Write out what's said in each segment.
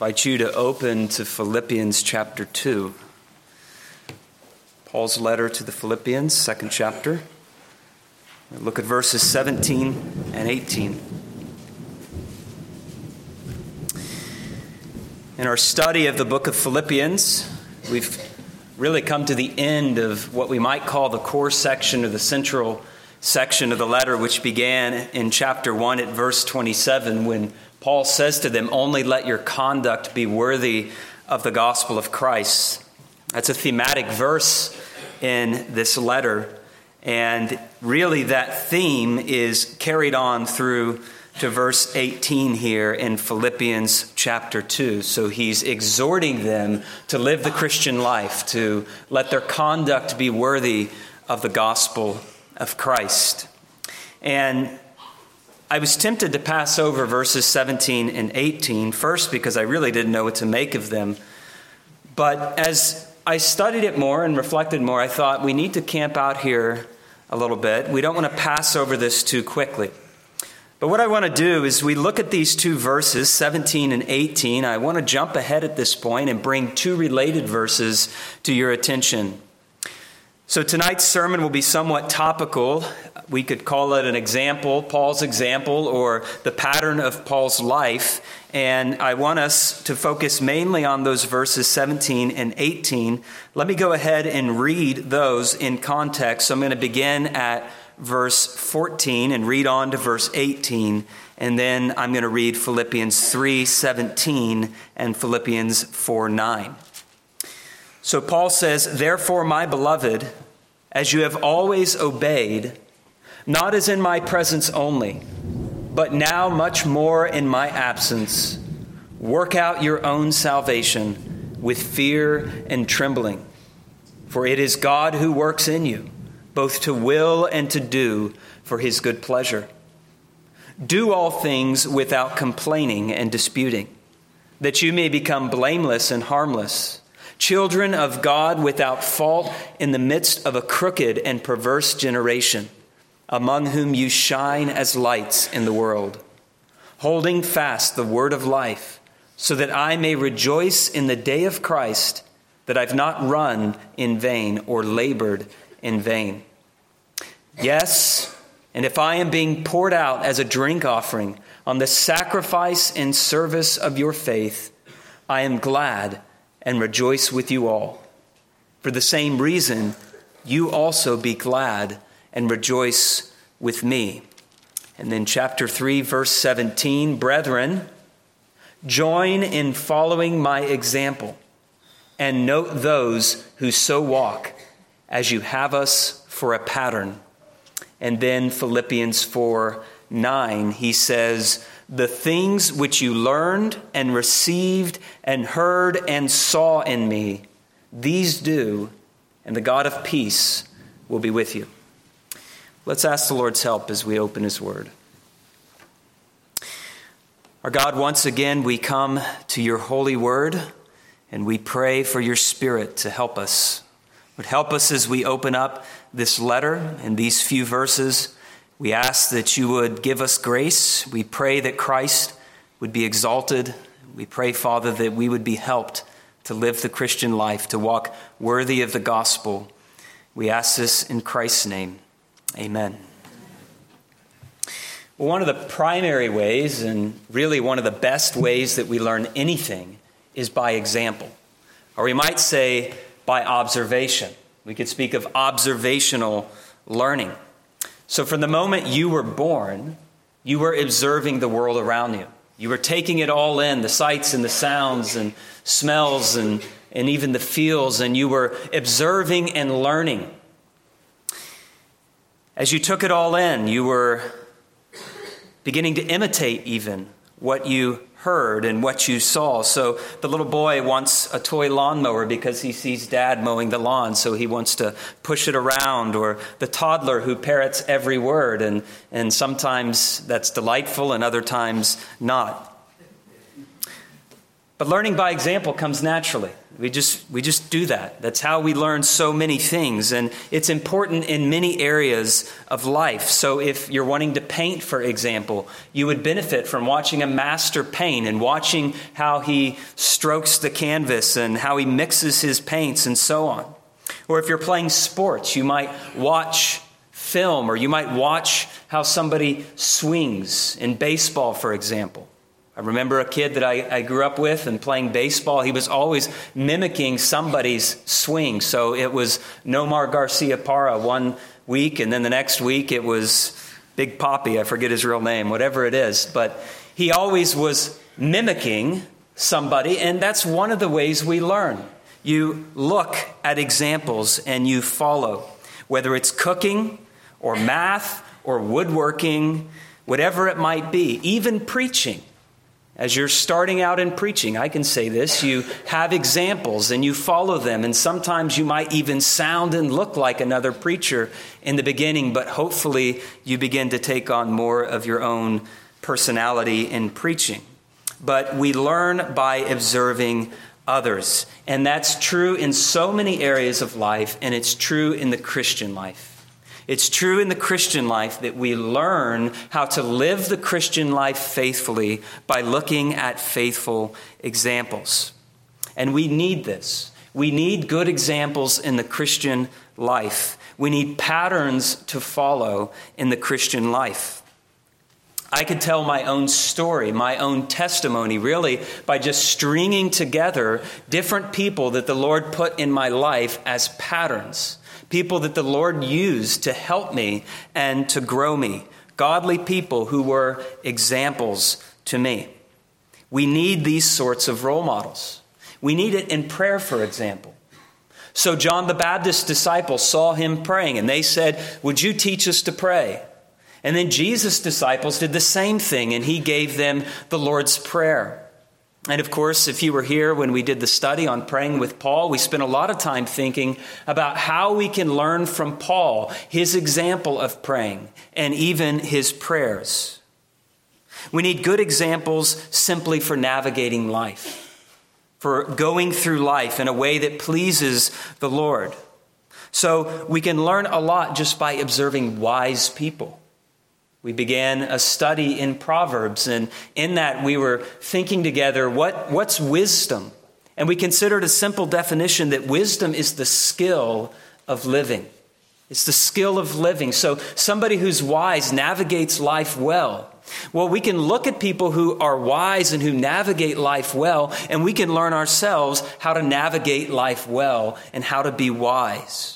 invite you to open to Philippians chapter 2. Paul's letter to the Philippians, second chapter. Look at verses 17 and 18. In our study of the book of Philippians, we've really come to the end of what we might call the core section or the central section of the letter, which began in chapter 1 at verse 27 when Paul says to them, "Only let your conduct be worthy of the gospel of Christ." That's a thematic verse in this letter. And really that theme is carried on through to verse 18 here in Philippians chapter 2. So he's exhorting them to live the Christian life, to let their conduct be worthy of the gospel of Christ. And I was tempted to pass over verses 17 and 18, first because I really didn't know what to make of them. But as I studied it more and reflected more, I thought we need to camp out here a little bit. We don't want to pass over this too quickly. But what I want to do is we look at these two verses, 17 and 18. I want to jump ahead at this point and bring two related verses to your attention. So tonight's sermon will be somewhat topical. We could call it an example, Paul's example, or the pattern of Paul's life. And I want us to focus mainly on those verses 17 and 18. Let me go ahead and read those in context. So I'm going to begin at verse 14 and read on to verse 18. And then I'm going to read Philippians 3:17 and Philippians 4:9. So Paul says, "Therefore, my beloved, as you have always obeyed, not as in my presence only, but now much more in my absence, work out your own salvation with fear and trembling. For it is God who works in you, both to will and to do for his good pleasure. Do all things without complaining and disputing, that you may become blameless and harmless, children of God without fault in the midst of a crooked and perverse generation, among whom you shine as lights in the world, holding fast the word of life, so that I may rejoice in the day of Christ, that I've not run in vain or labored in vain. Yes, and if I am being poured out as a drink offering on the sacrifice and service of your faith, I am glad and rejoice with you all. For the same reason, you also be glad and rejoice with me." And then chapter 3, verse 17, "Brethren, join in following my example, and note those who so walk, as you have us for a pattern." And then Philippians 4:9, he says, "The things which you learned and received and heard and saw in me, these do, and the God of peace will be with you." Let's ask the Lord's help as we open his word. Our God, once again, we come to your holy word, and we pray for your Spirit to help us. Would help us as we open up this letter and these few verses. We ask that you would give us grace. We pray that Christ would be exalted. We pray, Father, that we would be helped to live the Christian life, to walk worthy of the gospel. We ask this in Christ's name. Amen. Well, one of the primary ways, and really one of the best ways that we learn anything, is by example. Or we might say by observation. We could speak of observational learning. So from the moment you were born, you were observing the world around you. You were taking it all in, the sights and the sounds and smells and even the feels, and you were observing and learning. As you took it all in, you were beginning to imitate even what you heard and what you saw. So the little boy wants a toy lawnmower because he sees dad mowing the lawn, so he wants to push it around, or the toddler who parrots every word, and sometimes that's delightful and other times not. But learning by example comes naturally. We just do that. That's how we learn so many things. And it's important in many areas of life. So if you're wanting to paint, for example, you would benefit from watching a master paint and watching how he strokes the canvas and how he mixes his paints and so on. Or if you're playing sports, you might watch film, or you might watch how somebody swings in baseball, for example. I remember a kid that I grew up with and playing baseball. He was always mimicking somebody's swing. So it was Nomar Garcia Parra one week, and then the next week it was Big Papi. I forget his real name, whatever it is. But he always was mimicking somebody, and that's one of the ways we learn. You look at examples and you follow, whether it's cooking or math or woodworking, whatever it might be, even preaching. As you're starting out in preaching, I can say this, you have examples and you follow them. And sometimes you might even sound and look like another preacher in the beginning, but hopefully you begin to take on more of your own personality in preaching. But we learn by observing others. And that's true in so many areas of life, and it's true in the Christian life. It's true in the Christian life that we learn how to live the Christian life faithfully by looking at faithful examples. And we need this. We need good examples in the Christian life. We need patterns to follow in the Christian life. I could tell my own story, my own testimony, really, by just stringing together different people that the Lord put in my life as patterns. People that the Lord used to help me and to grow me. Godly people who were examples to me. We need these sorts of role models. We need it in prayer, for example. So John the Baptist's disciples saw him praying, and they said, "Would you teach us to pray?" And then Jesus' disciples did the same thing, and he gave them the Lord's Prayer. And of course, if you were here when we did the study on praying with Paul, we spent a lot of time thinking about how we can learn from Paul, his example of praying, and even his prayers. We need good examples simply for navigating life, for going through life in a way that pleases the Lord. So we can learn a lot just by observing wise people. We began a study in Proverbs, and in that we were thinking together, what's wisdom? And we considered a simple definition that wisdom is the skill of living. It's the skill of living. So somebody who's wise navigates life well. Well, we can look at people who are wise and who navigate life well, and we can learn ourselves how to navigate life well and how to be wise.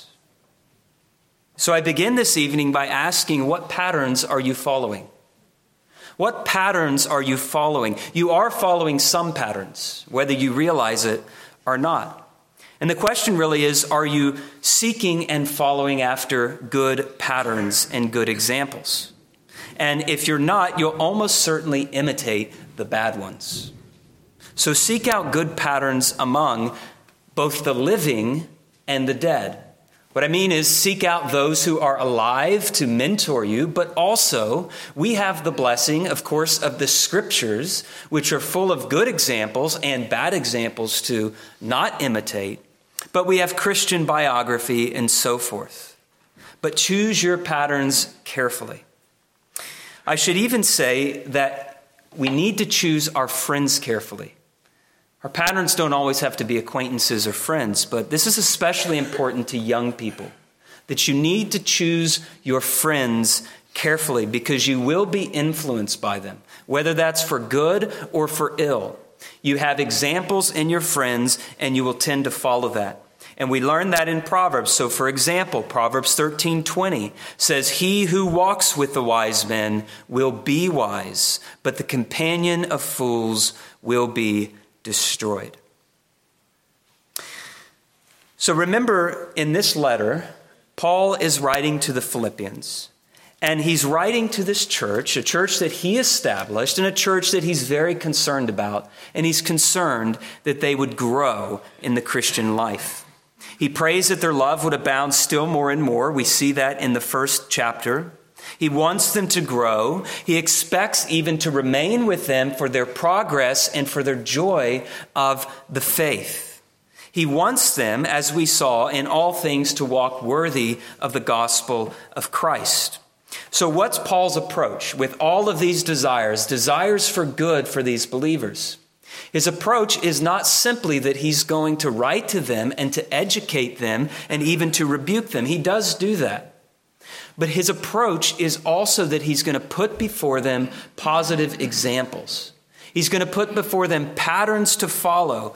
So I begin this evening by asking, what patterns are you following? What patterns are you following? You are following some patterns, whether you realize it or not. And the question really is, are you seeking and following after good patterns and good examples? And if you're not, you'll almost certainly imitate the bad ones. So seek out good patterns among both the living and the dead. What I mean is seek out those who are alive to mentor you, but also we have the blessing, of course, of the scriptures, which are full of good examples and bad examples to not imitate. But we have Christian biography and so forth. But choose your patterns carefully. I should even say that we need to choose our friends carefully. Our patterns don't always have to be acquaintances or friends, but this is especially important to young people, that you need to choose your friends carefully because you will be influenced by them, whether that's for good or for ill. You have examples in your friends, and you will tend to follow that. And we learn that in Proverbs. So, for example, Proverbs 13:20 says, "He who walks with the wise men will be wise, but the companion of fools will be destroyed." So remember, in this letter, Paul is writing to the Philippians. And he's writing to this church, a church that he established and a church that he's very concerned about. And he's concerned that they would grow in the Christian life. He prays that their love would abound still more and more. We see that in the first chapter. He wants them to grow. He expects even to remain with them for their progress and for their joy of the faith. He wants them, as we saw, in all things to walk worthy of the gospel of Christ. So what's Paul's approach with all of these desires for good for these believers? His approach is not simply that he's going to write to them and to educate them and even to rebuke them. He does do that. But his approach is also that he's going to put before them positive examples. He's going to put before them patterns to follow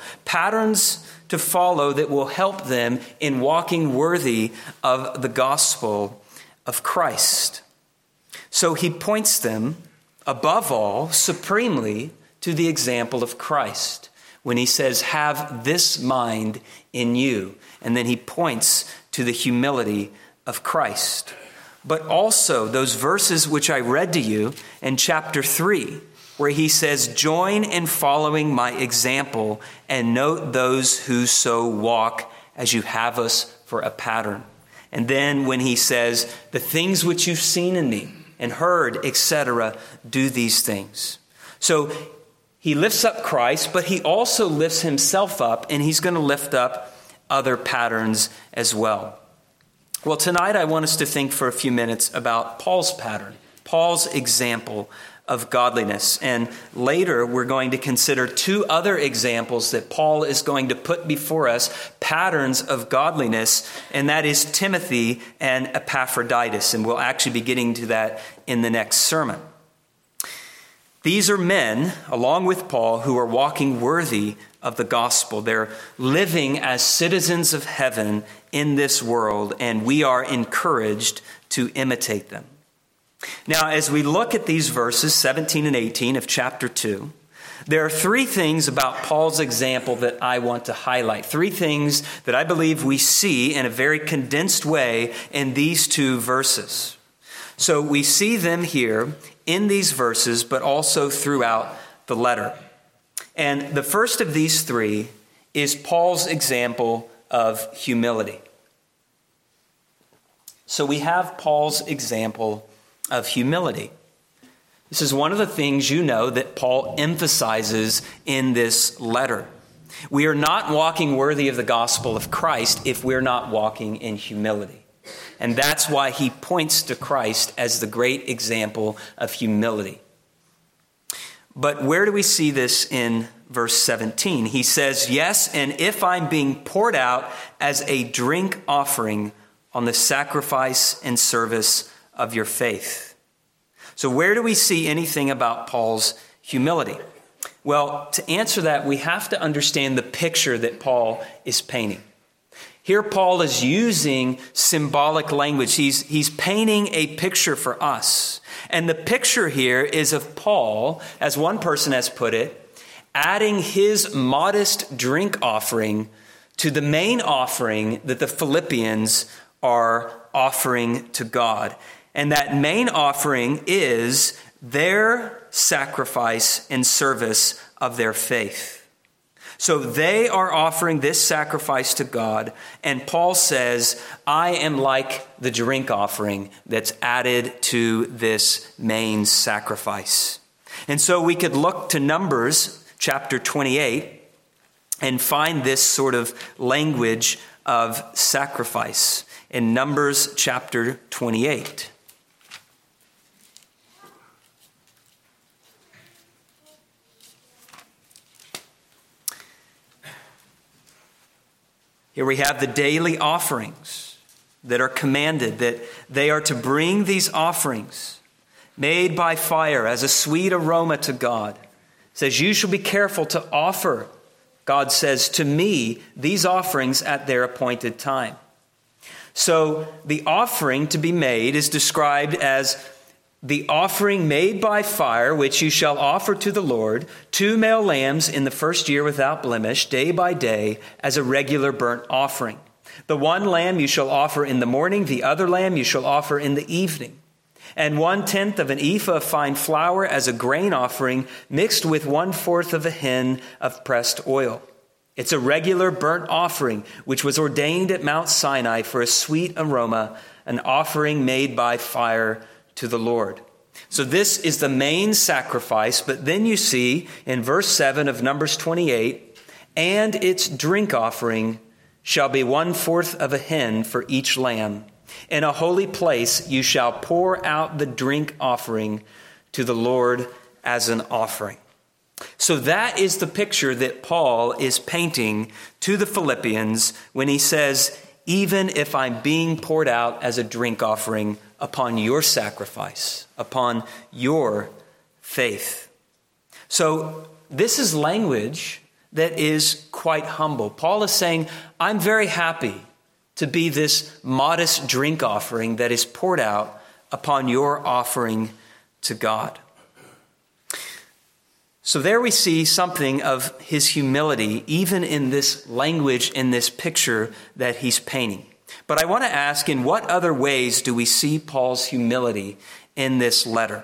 that will help them in walking worthy of the gospel of Christ. So he points them, above all, supremely, to the example of Christ when he says, have this mind in you. And then he points to the humility of Christ. But also those verses which I read to you in chapter 3, where he says, join in following my example and note those who so walk as you have us for a pattern. And then when he says, the things which you've seen in me and heard, etc., do these things. So he lifts up Christ, but he also lifts himself up, and he's going to lift up other patterns as well. Well, tonight I want us to think for a few minutes about Paul's pattern, Paul's example of godliness. And later we're going to consider two other examples that Paul is going to put before us, patterns of godliness, and that is Timothy and Epaphroditus. And we'll actually be getting to that in the next sermon. These are men, along with Paul, who are walking worthy of the gospel. They're living as citizens of heaven in this world, and we are encouraged to imitate them. Now, as we look at these verses, 17 and 18 of chapter 2, there are three things about Paul's example that I want to highlight. Three things that I believe we see in a very condensed way in these two verses. So we see them here in these verses, but also throughout the letter. And the first of these three is Paul's example of humility. So we have Paul's example of humility. This is one of the things you know that Paul emphasizes in this letter. We are not walking worthy of the gospel of Christ if we're not walking in humility. And that's why he points to Christ as the great example of humility. But where do we see this in verse 17? He says, yes, and if I'm being poured out as a drink offering on the sacrifice and service of your faith. So where do we see anything about Paul's humility? Well, to answer that, we have to understand the picture that Paul is painting. Here Paul is using symbolic language. He's painting a picture for us. And the picture here is of Paul, as one person has put it, adding his modest drink offering to the main offering that the Philippians are offering to God. And that main offering is their sacrifice and service of their faith. So they are offering this sacrifice to God, and Paul says, I am like the drink offering that's added to this main sacrifice. And so we could look to Numbers chapter 28 and find this sort of language of sacrifice in Numbers chapter 28. Here we have the daily offerings that are commanded, that they are to bring these offerings made by fire as a sweet aroma to God. It says, you shall be careful to offer, God says, to me these offerings at their appointed time. So the offering to be made is described as the offering made by fire, which you shall offer to the Lord, 2 male lambs in the first year without blemish, day by day, as a regular burnt offering. The one lamb you shall offer in the morning, the other lamb you shall offer in the evening. And 1/10 of an ephah of fine flour as a grain offering, mixed with 1/4 of a hin of pressed oil. It's a regular burnt offering, which was ordained at Mount Sinai for a sweet aroma, an offering made by fire to the Lord. So this is the main sacrifice, but then you see in verse 7 of Numbers 28, and its drink offering shall be 1/4 of a hin for each lamb. In a holy place you shall pour out the drink offering to the Lord as an offering." So that is the picture that Paul is painting to the Philippians when he says, even if I'm being poured out as a drink offering upon your sacrifice, upon your faith. So this is language that is quite humble. Paul is saying, I'm very happy to be this modest drink offering that is poured out upon your offering to God. So there we see something of his humility, even in this language, in this picture that he's painting. But I want to ask, in what other ways do we see Paul's humility in this letter?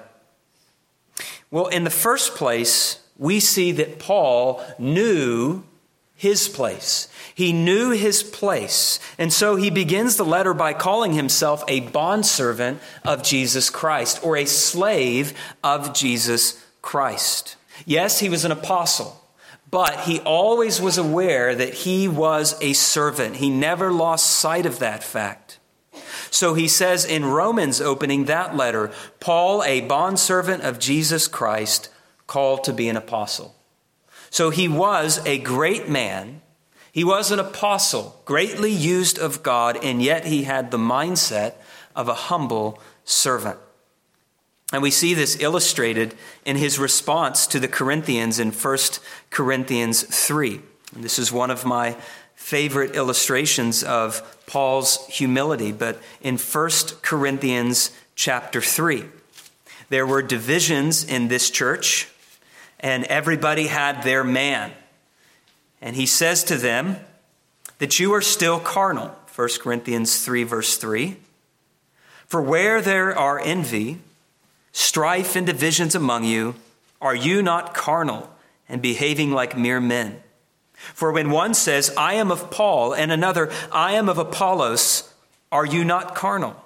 Well, in the first place, we see that Paul knew his place. He knew his place. And so he begins the letter by calling himself a bondservant of Jesus Christ, or a slave of Jesus Christ. Yes, he was an apostle, but he always was aware that he was a servant. He never lost sight of that fact. So he says in Romans, opening that letter, Paul, a bondservant of Jesus Christ, called to be an apostle. So he was a great man. He was an apostle, greatly used of God, and yet he had the mindset of a humble servant. And we see this illustrated in his response to the Corinthians in 1 Corinthians 3. And this is one of my favorite illustrations of Paul's humility. But in 1 Corinthians chapter 3, there were divisions in this church, and everybody had their man. And he says to them that you are still carnal. 1 Corinthians 3, verse 3. For where there are envy, strife and divisions among you, are you not carnal and behaving like mere men? For when one says, I am of Paul, and another, I am of Apollos, are you not carnal?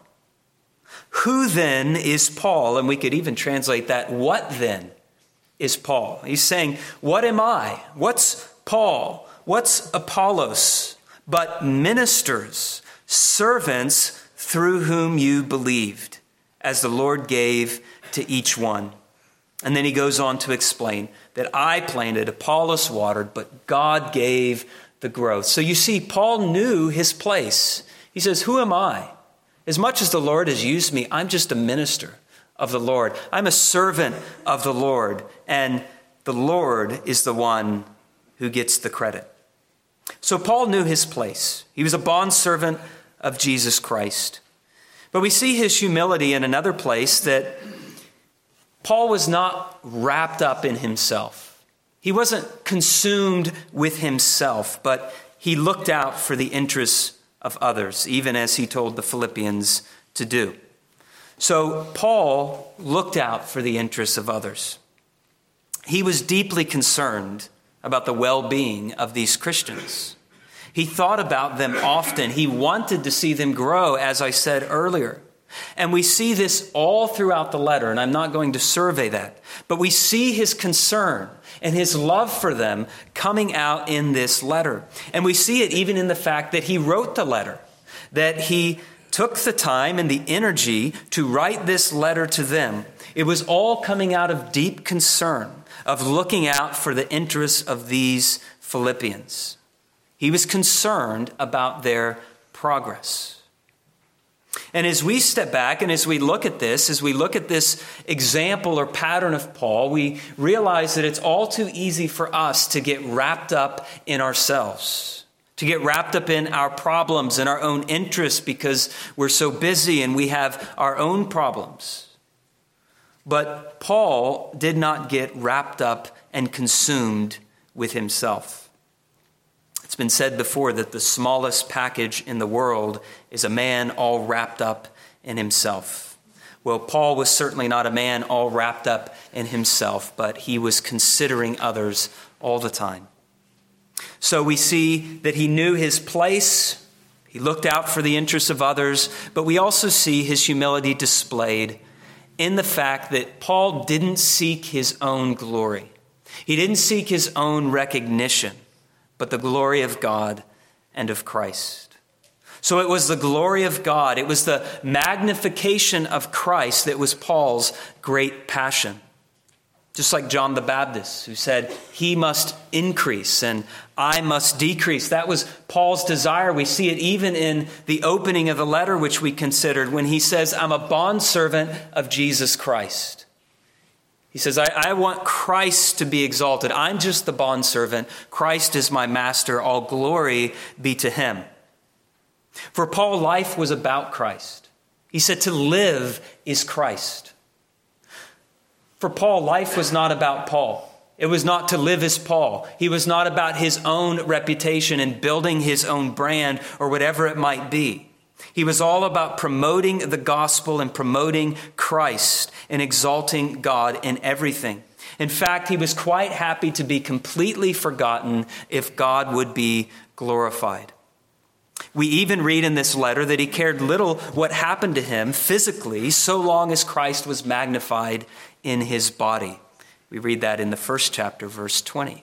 Who then is Paul? And we could even translate that, what then is Paul? He's saying, what am I? What's Paul? What's Apollos? But ministers, servants through whom you believed, as the Lord gave to each one. And then he goes on to explain that I planted, Apollos watered, but God gave the growth. So you see, Paul knew his place. He says, who am I? As much as the Lord has used me, I'm just a minister of the Lord. I'm a servant of the Lord, and the Lord is the one who gets the credit. So Paul knew his place. He was a bondservant of Jesus Christ. But we see his humility in another place, that Paul was not wrapped up in himself. He wasn't consumed with himself, but he looked out for the interests of others, even as he told the Philippians to do. So Paul looked out for the interests of others. He was deeply concerned about the well-being of these Christians. He thought about them often. He wanted to see them grow, as I said earlier. And we see this all throughout the letter, and I'm not going to survey that. But we see his concern and his love for them coming out in this letter. And we see it even in the fact that he wrote the letter, that he took the time and the energy to write this letter to them. It was all coming out of deep concern, of looking out for the interests of these Philippians. He was concerned about their progress. And as we step back and as we look at this example or pattern of Paul, we realize that it's all too easy for us to get wrapped up in ourselves, to get wrapped up in our problems and our own interests because we're so busy and we have our own problems. But Paul did not get wrapped up and consumed with himself. It's been said before that the smallest package in the world is a man all wrapped up in himself. Well, Paul was certainly not a man all wrapped up in himself, but he was considering others all the time. So we see that he knew his place. He looked out for the interests of others, but we also see his humility displayed in the fact that Paul didn't seek his own glory. He didn't seek his own recognition, but the glory of God and of Christ. So it was the glory of God, it was the magnification of Christ that was Paul's great passion. Just like John the Baptist, who said, he must increase and I must decrease. That was Paul's desire. We see it even in the opening of the letter, which we considered, when he says, I'm a bondservant of Jesus Christ. He says, I want Christ to be exalted. I'm just the bondservant. Christ is my master. All glory be to him. For Paul, life was about Christ. He said to live is Christ. For Paul, life was not about Paul. It was not to live as Paul. He was not about his own reputation and building his own brand or whatever it might be. He was all about promoting the gospel and promoting Christ and exalting God in everything. In fact, he was quite happy to be completely forgotten if God would be glorified. We even read in this letter that he cared little what happened to him physically so long as Christ was magnified in his body. We read that in the first chapter, verse 20.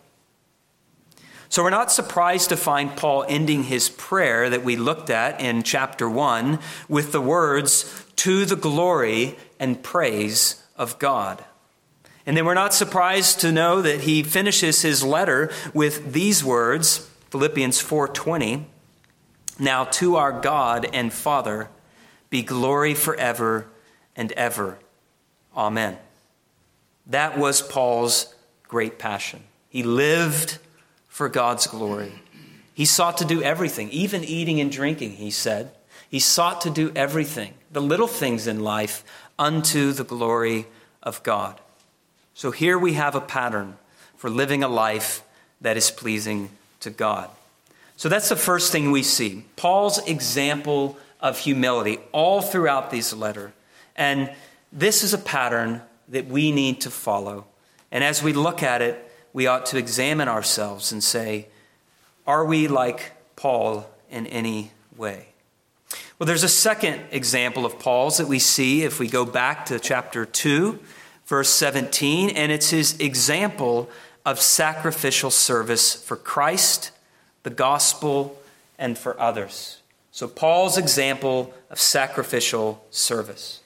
So we're not surprised to find Paul ending his prayer that we looked at in chapter 1 with the words, to the glory and praise of God. And then we're not surprised to know that he finishes his letter with these words, Philippians 4:20, now to our God and Father be glory forever and ever. Amen. That was Paul's great passion. He lived for God's glory. He sought to do everything, even eating and drinking, he said. He sought to do everything, the little things in life, unto the glory of God. So here we have a pattern for living a life that is pleasing to God. So that's the first thing we see. Paul's example of humility all throughout this letter. And this is a pattern that we need to follow. And as we look at it, we ought to examine ourselves and say, are we like Paul in any way? Well, there's a second example of Paul's that we see if we go back to chapter 2, verse 17, and it's his example of sacrificial service for Christ, the gospel, and for others. So Paul's example of sacrificial service.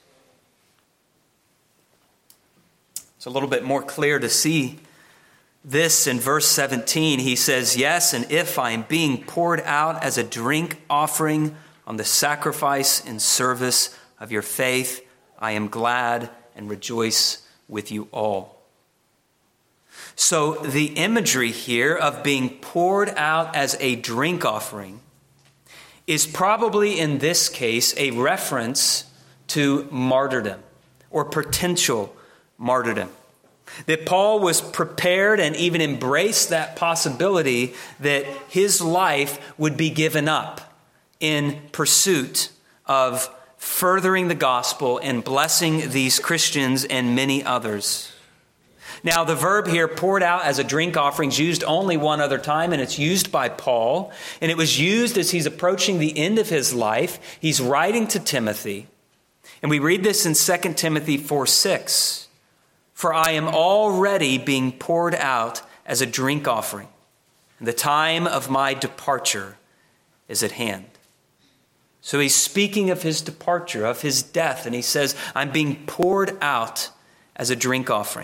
It's a little bit more clear to see this in verse 17. He says, yes, and if I am being poured out as a drink offering on the sacrifice and service of your faith, I am glad and rejoice with you all. So the imagery here of being poured out as a drink offering is probably in this case a reference to martyrdom or potential martyrdom. That Paul was prepared and even embraced that possibility that his life would be given up in pursuit of furthering the gospel and blessing these Christians and many others. Now, the verb here, poured out as a drink offering, is used only one other time, and it's used by Paul. And it was used as he's approaching the end of his life. He's writing to Timothy. And we read this in 2 Timothy 4:6. For I am already being poured out as a drink offering, and the time of my departure is at hand. So he's speaking of his departure, of his death, and he says, I'm being poured out as a drink offering.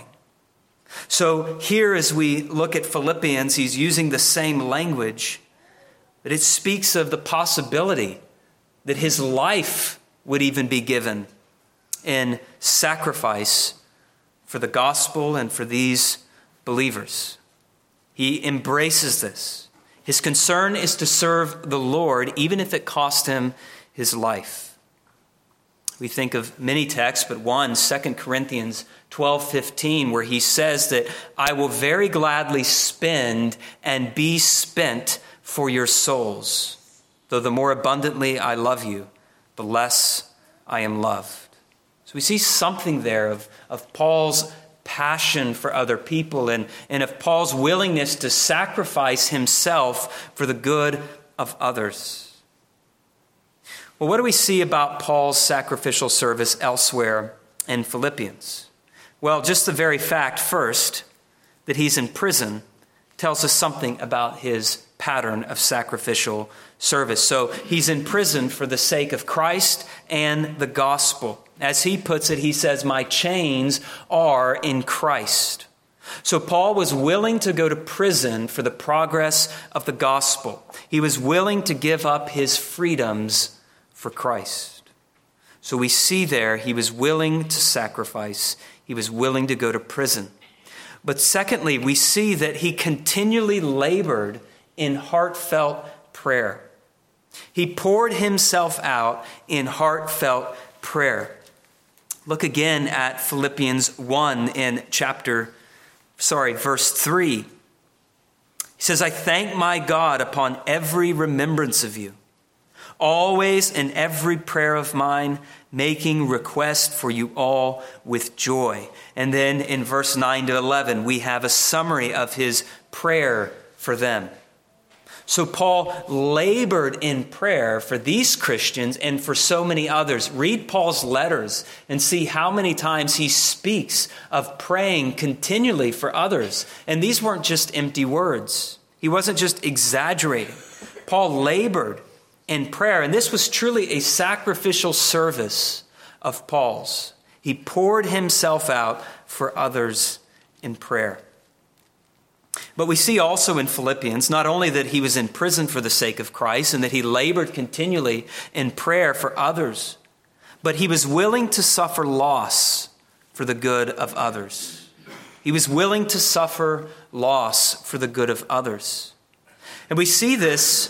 So here as we look at Philippians, he's using the same language, but it speaks of the possibility that his life would even be given in sacrifice for the gospel and for these believers. He embraces this. His concern is to serve the Lord, even if it cost him his life. We think of many texts, but one, 2 Corinthians 12:15, where he says that I will very gladly spend and be spent for your souls. Though the more abundantly I love you, the less I am loved. So we see something there of Paul's passion for other people and of Paul's willingness to sacrifice himself for the good of others. Well, what do we see about Paul's sacrificial service elsewhere in Philippians? Well, just the very fact, first, that he's in prison tells us something about his pattern of sacrificial service. So he's in prison for the sake of Christ and the gospel. As he puts it, he says, my chains are in Christ. So Paul was willing to go to prison for the progress of the gospel. He was willing to give up his freedoms for Christ. So we see there he was willing to sacrifice. He was willing to go to prison. But secondly, we see that he continually labored in heartfelt prayer. He poured himself out in heartfelt prayer. Look again at Philippians 1 in verse 3. He says, I thank my God upon every remembrance of you, always in every prayer of mine, making request for you all with joy. And then in verse 9 to 11, we have a summary of his prayer for them. So Paul labored in prayer for these Christians and for so many others. Read Paul's letters and see how many times he speaks of praying continually for others. And these weren't just empty words. He wasn't just exaggerating. Paul labored in prayer, and this was truly a sacrificial service of Paul's. He poured himself out for others in prayer. But we see also in Philippians not only that he was in prison for the sake of Christ and that he labored continually in prayer for others, but he was willing to suffer loss for the good of others. He was willing to suffer loss for the good of others. And we see this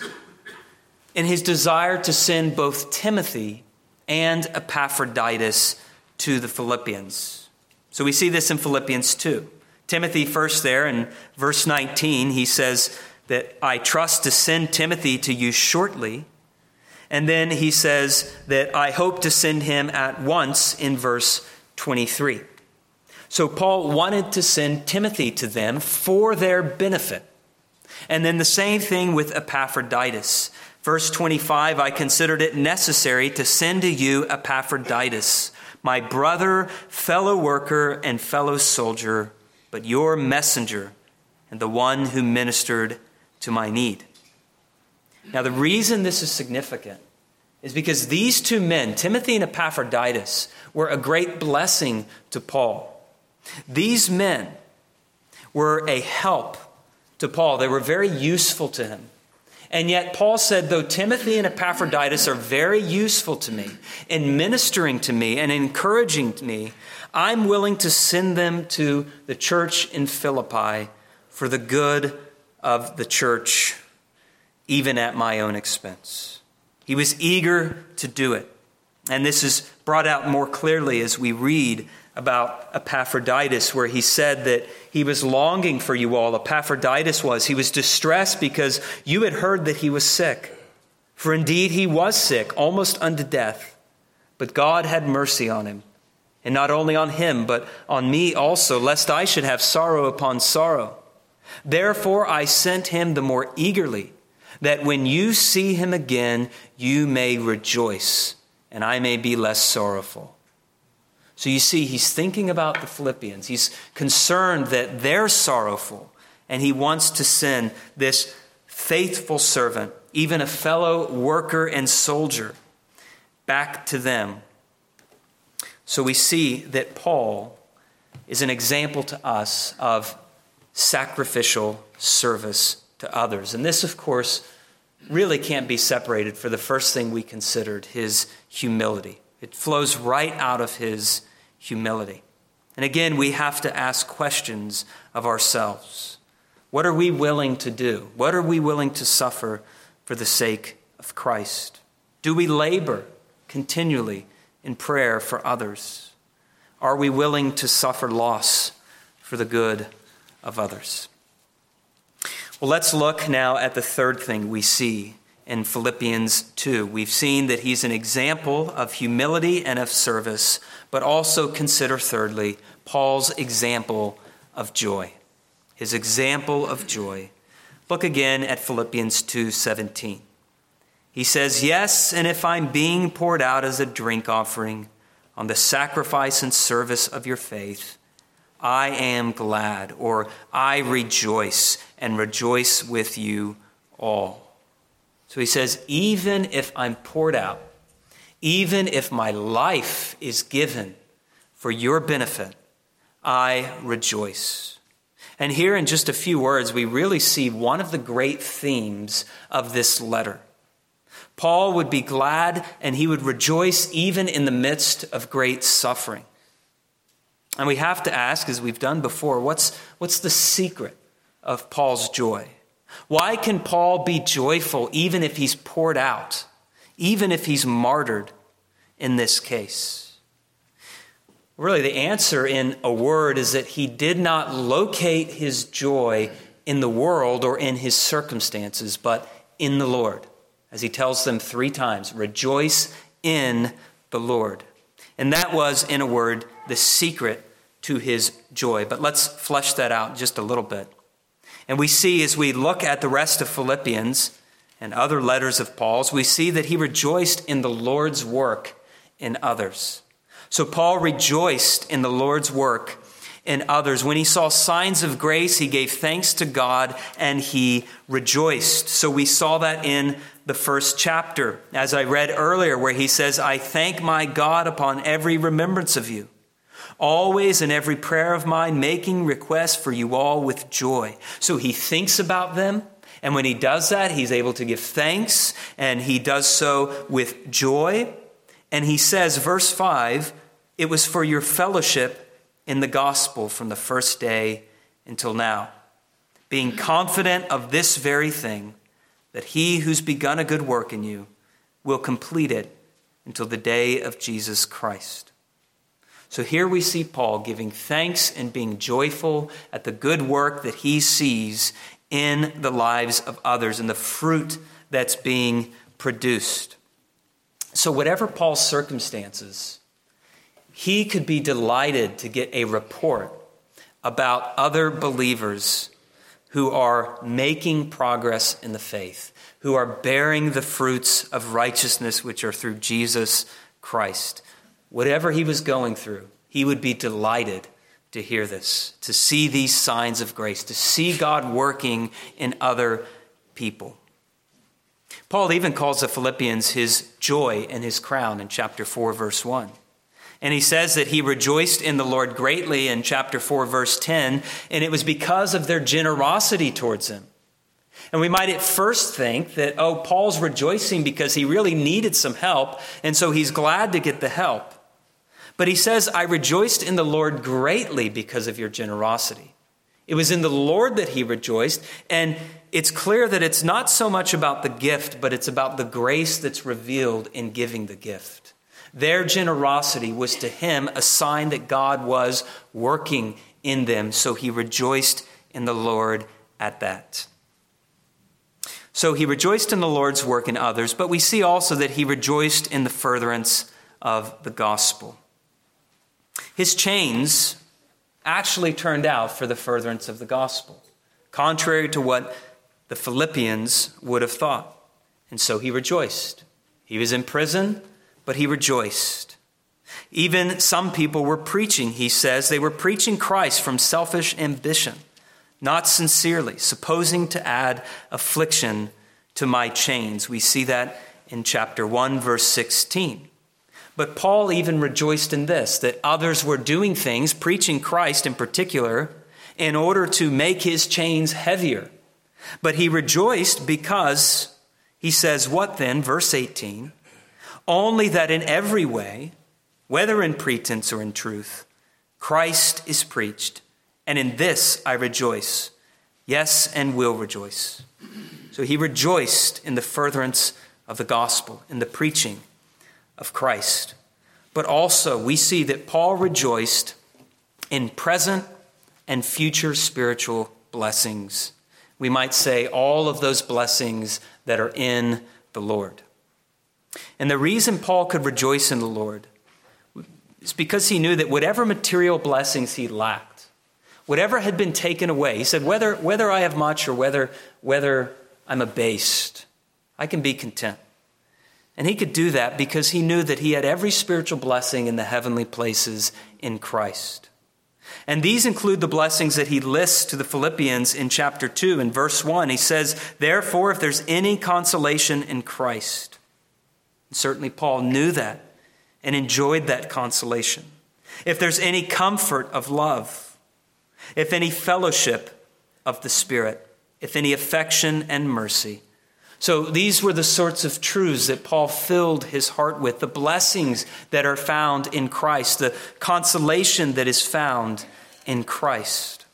in his desire to send both Timothy and Epaphroditus to the Philippians. So we see this in Philippians 2. Timothy first there in verse 19, he says that I trust to send Timothy to you shortly. And then he says that I hope to send him at once in verse 23. So Paul wanted to send Timothy to them for their benefit. And then the same thing with Epaphroditus. Verse 25, I considered it necessary to send to you Epaphroditus, my brother, fellow worker, and fellow soldier, but your messenger and the one who ministered to my need. Now, the reason this is significant is because these two men, Timothy and Epaphroditus, were a great blessing to Paul. These men were a help to Paul. They were very useful to him. And yet Paul said, though Timothy and Epaphroditus are very useful to me in ministering to me and encouraging me, I'm willing to send them to the church in Philippi for the good of the church, even at my own expense. He was eager to do it. And this is brought out more clearly as we read about Epaphroditus, where he said that he was longing for you all. Epaphroditus was. He was distressed because you had heard that he was sick. For indeed he was sick, almost unto death. But God had mercy on him. And not only on him, but on me also, lest I should have sorrow upon sorrow. Therefore I sent him the more eagerly, that when you see him again, you may rejoice, and I may be less sorrowful. So you see, he's thinking about the Philippians. He's concerned that they're sorrowful, and he wants to send this faithful servant, even a fellow worker and soldier, back to them. So we see that Paul is an example to us of sacrificial service to others. And this, of course, really can't be separated for the first thing we considered, his humility. It flows right out of his humility. And again, we have to ask questions of ourselves. What are we willing to do? What are we willing to suffer for the sake of Christ? Do we labor continually in prayer for others? Are we willing to suffer loss for the good of others? Well, let's look now at the third thing we see in Philippians 2. We've seen that he's an example of humility and of service, but also consider thirdly, Paul's example of joy. His example of joy. Look again at Philippians 2:17. He says, yes, and if I'm being poured out as a drink offering on the sacrifice and service of your faith, I am glad, or I rejoice and rejoice with you all. So he says, even if I'm poured out, even if my life is given for your benefit, I rejoice. And here in just a few words, we really see one of the great themes of this letter. Paul would be glad and he would rejoice even in the midst of great suffering. And we have to ask, as we've done before, what's the secret of Paul's joy? Why can Paul be joyful even if he's poured out, even if he's martyred in this case? Really, the answer in a word is that he did not locate his joy in the world or in his circumstances, but in the Lord. As he tells them 3 times, rejoice in the Lord. And that was, in a word, the secret to his joy. But let's flesh that out just a little bit. And we see as we look at the rest of Philippians and other letters of Paul's, we see that he rejoiced in the Lord's work in others. So Paul rejoiced in the Lord's work in others. When he saw signs of grace, he gave thanks to God and he rejoiced. So we saw that in the first chapter, as I read earlier, where he says, I thank my God upon every remembrance of you, always in every prayer of mine, making requests for you all with joy. So he thinks about them. And when he does that, he's able to give thanks, and he does so with joy. And he says, verse 5, it was for your fellowship in the gospel from the first day until now, being confident of this very thing, that he who's begun a good work in you will complete it until the day of Jesus Christ. So here we see Paul giving thanks and being joyful at the good work that he sees in the lives of others and the fruit that's being produced. So whatever Paul's circumstances, he could be delighted to get a report about other believers who are making progress in the faith, who are bearing the fruits of righteousness which are through Jesus Christ. Whatever he was going through, he would be delighted to hear this, to see these signs of grace, to see God working in other people. Paul even calls the Philippians his joy and his crown in chapter 4, verse 1. And he says that he rejoiced in the Lord greatly in chapter 4, verse 10, and it was because of their generosity towards him. And we might at first think that, Paul's rejoicing because he really needed some help, and so he's glad to get the help. But he says, I rejoiced in the Lord greatly because of your generosity. It was in the Lord that he rejoiced, and it's clear that it's not so much about the gift, but it's about the grace that's revealed in giving the gift. Their generosity was to him a sign that God was working in them, so he rejoiced in the Lord at that. So he rejoiced in the Lord's work in others, but we see also that he rejoiced in the furtherance of the gospel. His chains actually turned out for the furtherance of the gospel, contrary to what the Philippians would have thought. And so he rejoiced. He was in prison, but he rejoiced. Even some people were preaching, he says, they were preaching Christ from selfish ambition, not sincerely, supposing to add affliction to my chains. We see that in chapter 1, verse 16. But Paul even rejoiced in this, that others were doing things, preaching Christ in particular, in order to make his chains heavier. But he rejoiced because, he says, what then? Verse 18, only that in every way, whether in pretense or in truth, Christ is preached, and in this I rejoice, yes, and will rejoice. So he rejoiced in the furtherance of the gospel, in the preaching of Christ. But also we see that Paul rejoiced in present and future spiritual blessings. We might say all of those blessings that are in the Lord. And the reason Paul could rejoice in the Lord is because he knew that whatever material blessings he lacked, whatever had been taken away, he said, whether I have much or whether I'm abased, I can be content. And he could do that because he knew that he had every spiritual blessing in the heavenly places in Christ. And these include the blessings that he lists to the Philippians in chapter 2. In verse 1, he says, therefore, if there's any consolation in Christ. And certainly Paul knew that and enjoyed that consolation. If there's any comfort of love, if any fellowship of the Spirit, if any affection and mercy. So these were the sorts of truths that Paul filled his heart with, the blessings that are found in Christ, the consolation that is found in Christ.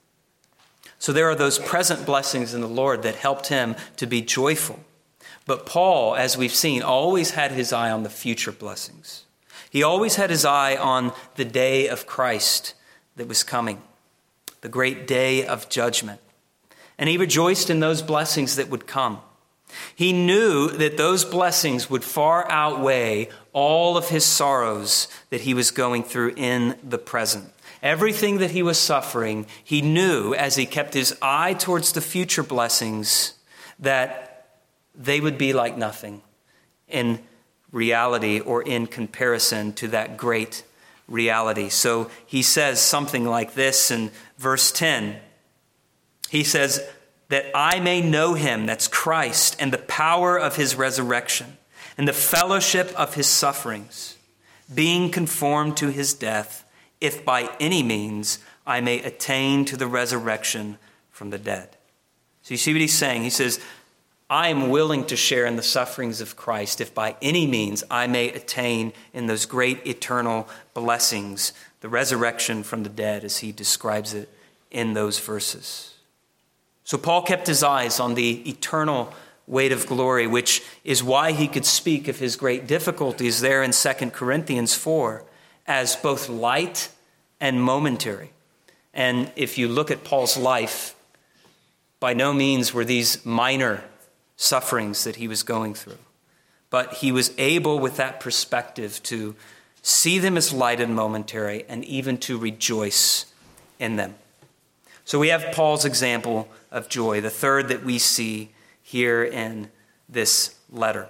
So there are those present blessings in the Lord that helped him to be joyful. But Paul, as we've seen, always had his eye on the future blessings. He always had his eye on the day of Christ that was coming, the great day of judgment. And he rejoiced in those blessings that would come. He knew that those blessings would far outweigh all of his sorrows that he was going through in the present. Everything that he was suffering, he knew as he kept his eye towards the future blessings that they would be like nothing in reality or in comparison to that great reality. So he says something like this in verse 10. He says, that I may know him, that's Christ, and the power of his resurrection, and the fellowship of his sufferings, being conformed to his death, if by any means I may attain to the resurrection from the dead. So you see what he's saying? He says, I am willing to share in the sufferings of Christ, if by any means I may attain in those great eternal blessings, the resurrection from the dead, as he describes it in those verses. So Paul kept his eyes on the eternal weight of glory, which is why he could speak of his great difficulties there in 2 Corinthians 4 as both light and momentary. And if you look at Paul's life, by no means were these minor sufferings that he was going through. But he was able, with that perspective, to see them as light and momentary and even to rejoice in them. So we have Paul's example of joy, the third that we see here in this letter.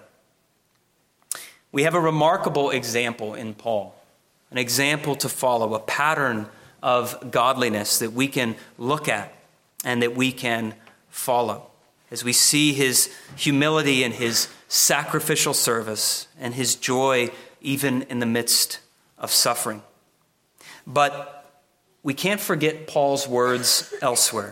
We have a remarkable example in Paul, an example to follow, a pattern of godliness that we can look at and that we can follow as we see his humility and his sacrificial service and his joy even in the midst of suffering. But we can't forget Paul's words elsewhere.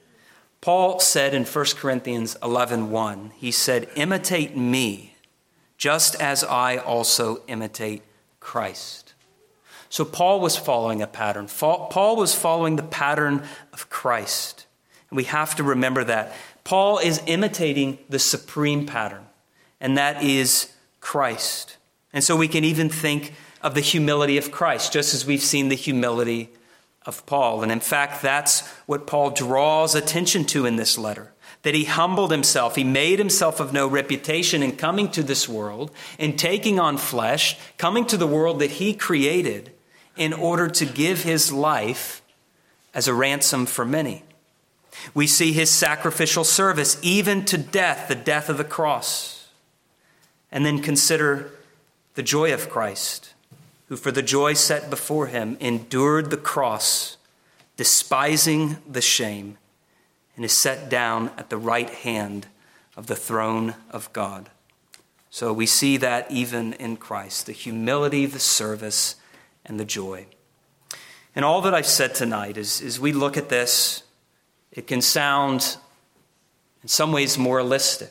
Paul said in 1 Corinthians 11:1, he said, imitate me, just as I also imitate Christ. So Paul was following a pattern. Paul was following the pattern of Christ. And we have to remember that. Paul is imitating the supreme pattern, and that is Christ. And so we can even think of the humility of Christ, just as we've seen the humility of Paul. And in fact, that's what Paul draws attention to in this letter, that he humbled himself. He made himself of no reputation in coming to this world, in taking on flesh, coming to the world that he created in order to give his life as a ransom for many. We see his sacrificial service, even to death, the death of the cross. And then consider the joy of Christ, who for the joy set before him endured the cross, despising the shame, and is set down at the right hand of the throne of God. So we see that even in Christ, the humility, the service, and the joy. And all that I've said tonight is, as we look at this, it can sound in some ways moralistic.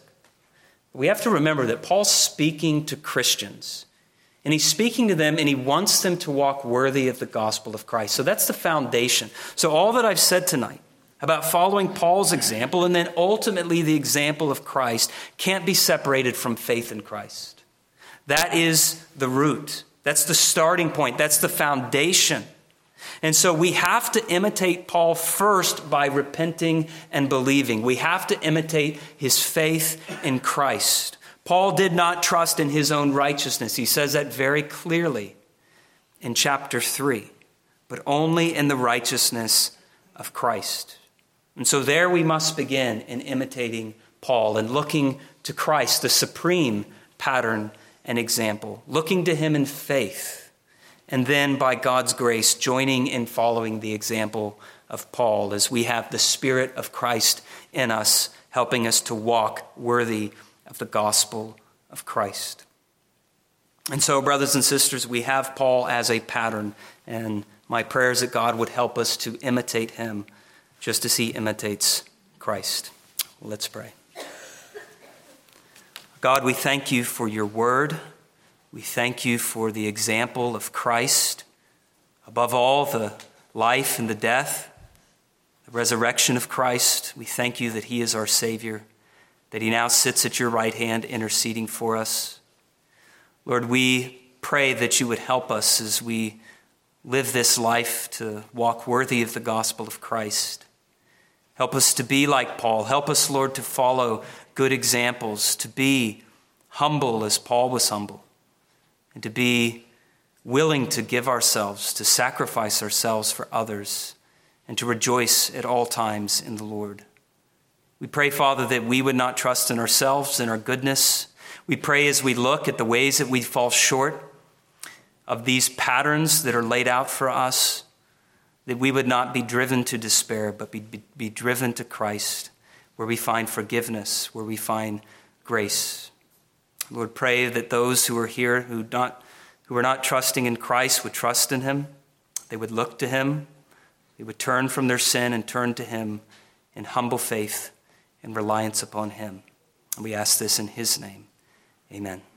We have to remember that Paul's speaking to Christians. And he's speaking to them, and he wants them to walk worthy of the gospel of Christ. So that's the foundation. So all that I've said tonight about following Paul's example and then ultimately the example of Christ can't be separated from faith in Christ. That is the root. That's the starting point. That's the foundation. And so we have to imitate Paul first by repenting and believing. We have to imitate his faith in Christ. Paul did not trust in his own righteousness. He says that very clearly in chapter 3, but only in the righteousness of Christ. And so there we must begin in imitating Paul and looking to Christ, the supreme pattern and example, looking to him in faith and then by God's grace, joining in following the example of Paul as we have the Spirit of Christ in us, helping us to walk worthy of the gospel of Christ. And so, brothers and sisters, we have Paul as a pattern, and my prayer is that God would help us to imitate him just as he imitates Christ. Let's pray. God, we thank you for your word. We thank you for the example of Christ. Above all, the life and the death, the resurrection of Christ. We thank you that he is our Savior, that he now sits at your right hand interceding for us. Lord, we pray that you would help us as we live this life to walk worthy of the gospel of Christ. Help us to be like Paul. Help us, Lord, to follow good examples, to be humble as Paul was humble, and to be willing to give ourselves, to sacrifice ourselves for others, and to rejoice at all times in the Lord. We pray, Father, that we would not trust in ourselves and our goodness. We pray as we look at the ways that we fall short of these patterns that are laid out for us, that we would not be driven to despair, but be driven to Christ, where we find forgiveness, where we find grace. Lord, pray that those who are here who are not trusting in Christ would trust in him. They would look to him. They would turn from their sin and turn to him in humble faith and reliance upon him. And we ask this in his name. Amen.